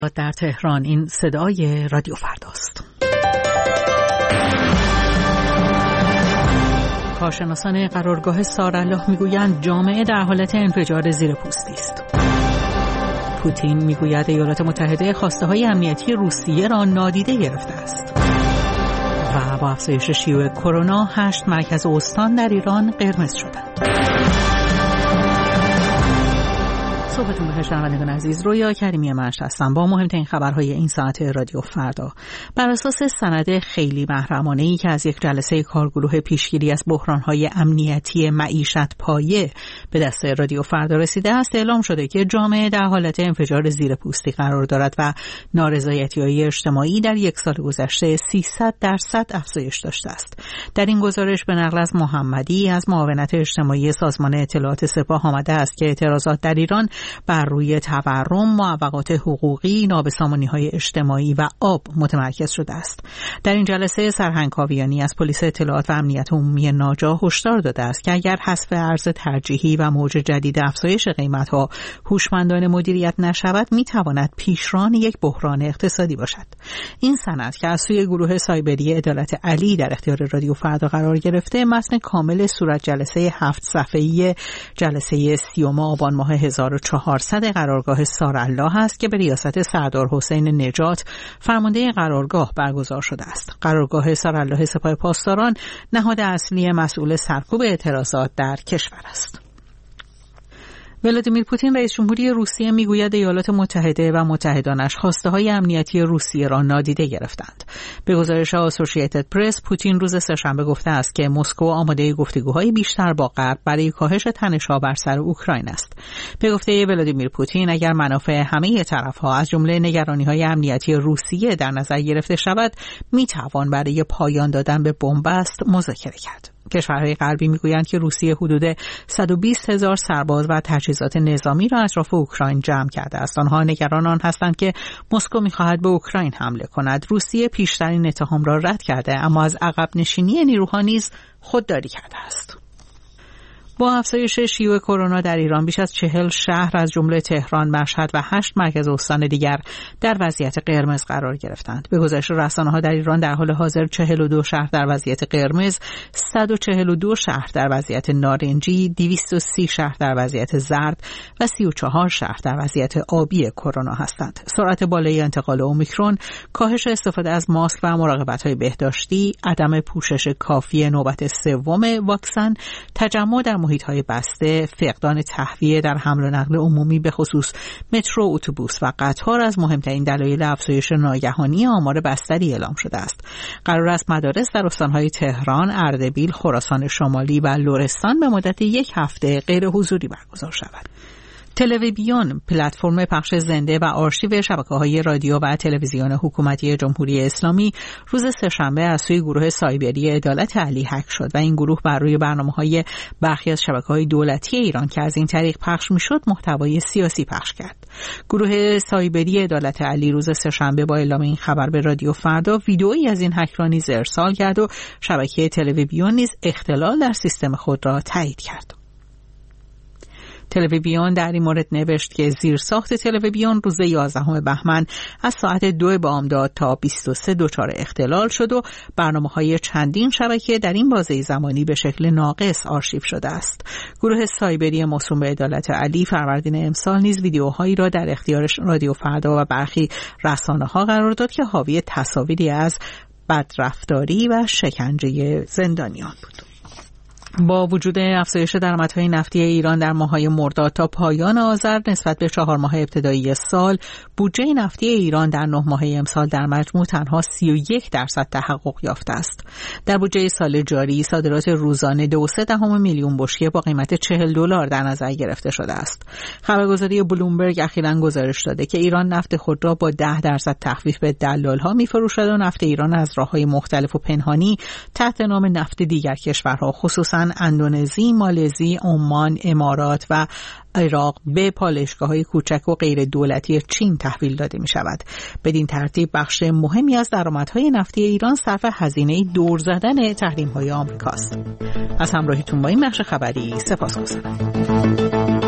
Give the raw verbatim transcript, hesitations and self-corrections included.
در تهران. این صدای رادیو فرداست. کارشناسان قرارگاه سارالله میگویند جامعه در حالت انفجار زیر پوستی است. پوتین میگوید ایالات متحده خواسته‌های امنیتی روسیه را نادیده گرفته است. و با افزایش شیوع کرونا هشت مرکز استان در ایران قرمز شدند. صبحتون بخیر شنوندگان عزیز، رویا کریمی منش هستم با مهمترین خبرهای این ساعت رادیو فردا. بر اساس سند خیلی محرمانه‌ای که از یک جلسه کارگروه پیشگیری از بحران‌های امنیتی معیشت پایه به دست رادیو فردا رسیده است، اعلام شده که جامعه در حالت انفجار زیر پوستی قرار دارد و نارضایتی‌های اجتماعی در یک سال گذشته سیصد درصد افزایش داشته است. در این گزارش به نقل از محمدی از معاونت اجتماعی سازمان اطلاعات سپاه آمده است که اعتراضات در ایران بر روی تورم، معوقات حقوقی، نابسامانی‌های اجتماعی و آب متمرکز شده است. در این جلسه سرهنگ کاویانی از پلیس اطلاعات و امنیت عمومی ناجا هشدار داده است که اگر حذف ارز ترجیحی و موج جدید افزایش قیمت‌ها هوشمندانه مدیریت نشود، می‌تواند پیشران یک بحران اقتصادی باشد. این سند که از سوی گروه سایبری عدالت علی در اختیار رادیو فردا قرار گرفته، متن کامل صورت جلسه هفت صفحه‌ای جلسه سیوم آبان ماه هزار و چهارصد قرارگاه سارالله است که به ریاست سردار حسین نجات فرمانده قرارگاه برگزار شده است. قرارگاه سارالله سپاه پاسداران نهاد اصلی مسئول سرکوب اعتراضات در کشور است. ولادیمیر پوتین رئیس جمهوری روسیه میگوید ایالات متحده و متحدانش خواسته‌های امنیتی روسیه را نادیده گرفتند. به گزارش اسوسییتد پرس، پوتین روز سه‌شنبه گفته است که مسکو آماده گفتگوهای بیشتر با غرب برای کاهش تنش‌ها بر سر اوکراین است. به گفته ولادیمیر پوتین، اگر منافع همه طرف‌ها از جمله نگرانی‌های امنیتی روسیه در نظر گرفته شود، می‌توان برای پایان دادن به بنبست مذاکره کرد. کشورهای غربی میگویند که روسیه حدود صد و بیست هزار سرباز و تجهیزات نظامی را اطراف اوکراین جمع کرده است. آنها نگران آن هستند که مسکو می‌خواهد به اوکراین حمله کند. روسیه پیشترین اتهام را رد کرده، اما از عقب نشینی نیروها نیز خودداری کرده است. با افزایش شیوع کرونا در ایران، بیش از چهل شهر از جمله تهران، مشهد و هشت مرکز استان دیگر در وضعیت قرمز قرار گرفتند. به گزارش رسانه‌ها در ایران در حال حاضر چهل و دو شهر در وضعیت قرمز، صد و چهل و دو شهر در وضعیت نارنجی، دویست و سی شهر در وضعیت زرد و سی و چهار شهر در وضعیت آبی کرونا هستند. سرعت بالای انتقال اومیکرون، کاهش استفاده از ماسک و مراقبت‌های بهداشتی، عدم پوشش کافی نوبت سوم واکسن، تجمع در محیط‌های بسته، فقدان تهویه در حمل و نقل عمومی به خصوص مترو، اتوبوس و قطار از مهمترین دلایل افزایش ناگهانی آمار بستری اعلام شده است. قرار است مدارس در استان‌های تهران، اردبیل، خراسان شمالی و لرستان به مدت یک هفته غیر حضوری برگزار شود. تلویزیون، پلتفرم پخش زنده و آرشیو شبکه‌های رادیو و تلویزیون حکومتی جمهوری اسلامی، روز سه‌شنبه از سوی گروه سایبری عدالت علی هک شد و این گروه بر روی برنامه‌های برخی از شبکه‌های دولتی ایران که از این طریق پخش می‌شد محتوای سیاسی پخش کرد. گروه سایبری عدالت علی روز سه‌شنبه با اعلام این خبر به رادیو فردا ویدئویی از این هک را نیز ارسال کرد و شبکه تلویزیون نیز اختلال در سیستم خود را تایید کرد. تلویزیون در این مورد نوشت که زیرساخت تلویزیون روز یازدهم بهمن از ساعت دو بامداد تا بیست و سه دچار اختلال شد و برنامه‌های چندین شبکه در این بازه زمانی به شکل ناقص آرشیو شده است. گروه سایبری موسوم به عدالت علی فروردین امسال نیز ویدیوهایی را در اختیار رادیو فردا و برخی رسانه‌ها قرار داد که حاوی تصاویری از بدرفتاری و شکنجه زندانیان بود. با وجود افزایش درآمدهای نفتی ایران در ماه‌های مرداد تا پایان آذر نسبت به چهار ماه ابتدایی سال، بودجه نفتی ایران در نه ماهه امسال در مجموع تنها سی و یک درصد تحقق یافته است. در بودجه سال جاری صادرات روزانه دو و سه دهم میلیون بشکه با قیمت چهل دلار در نظر گرفته شده است. خبرگزاری بلومبرگ اخیراً گزارش داده که ایران نفت خود را با ده درصد تخفیف به دلال‌ها می‌فروشد و نفت ایران از راه‌های مختلف و پنهانی تحت نام نفت دیگر کشورها خصوصاً اندونزی، مالزی، عمان، امارات و عراق به پالایشگاه‌های کوچک و غیر دولتی چین تحویل داده می شود. بدین ترتیب بخش مهمی از درآمدهای نفتی ایران صرف هزینه دور زدن تحریم‌های آمریکاست. از همراهیتون با این بخش خبری سپاسگزارم.